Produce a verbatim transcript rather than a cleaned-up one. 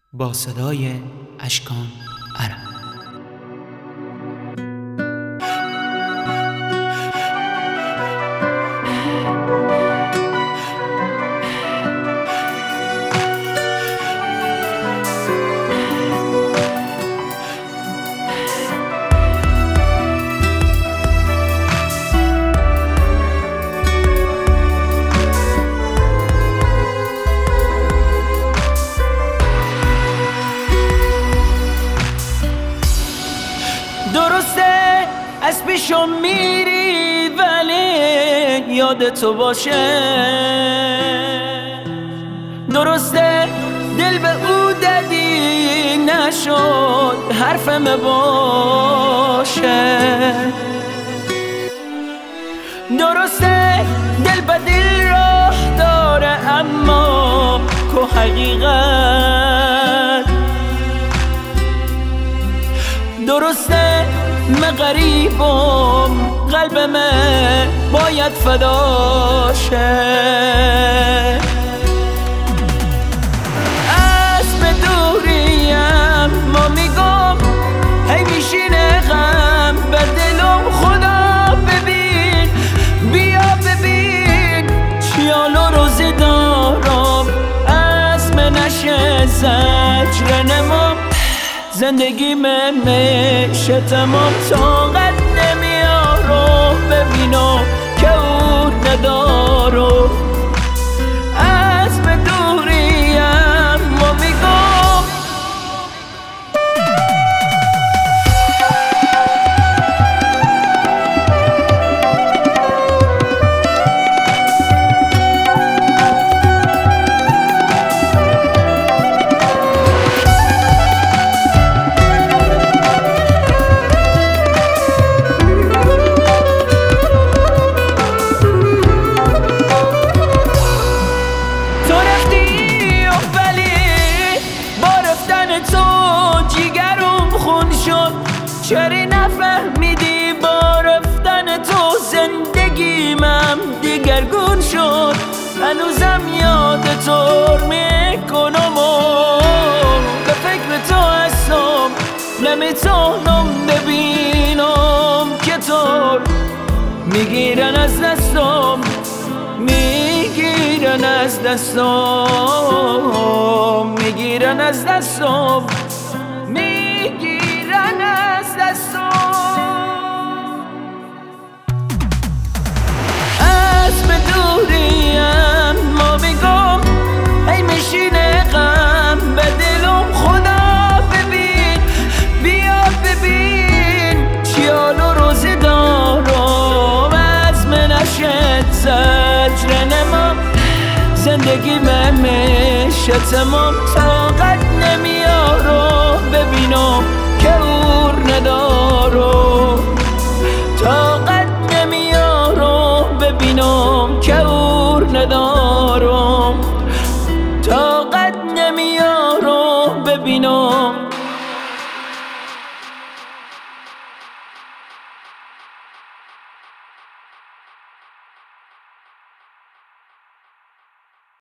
با صدای اشکان عرب. درسته از پیشم میری ولی یاد تو باشه، درسته دل به او دادی نشد حرفم باشه، درسته دل به دل راه داره اما که حقیقت، درسته من غریبم قلب من باید فدا شه، اسب دوریم ما میگم هی میشینه غم به دلم، خدا ببین بیا ببین چیالو روزی دارم، اسب نشه زجر نمام، زندگی من میشه تمام، طاقت نمیارم ببینم که او ندارم، از به دوریم ما میگم چری نفهمیدی با رفتن تو زندگیمم دیگرگون شد، هنوزم یاد تو میکنم و به فکر تو هستم، نمیتونم ببینم که تو میگیرن از دستم، میگیرن از دستم، میگیرن از دستم، میگیرن از دستم، از به دوریم ما میگم ای میشینه غم به دلم، خدا ببین بیا ببین چیالو روزی دارم، از من نشد زجر نمام، زندگی من میشه تمام، طاقت نمیارم ببینم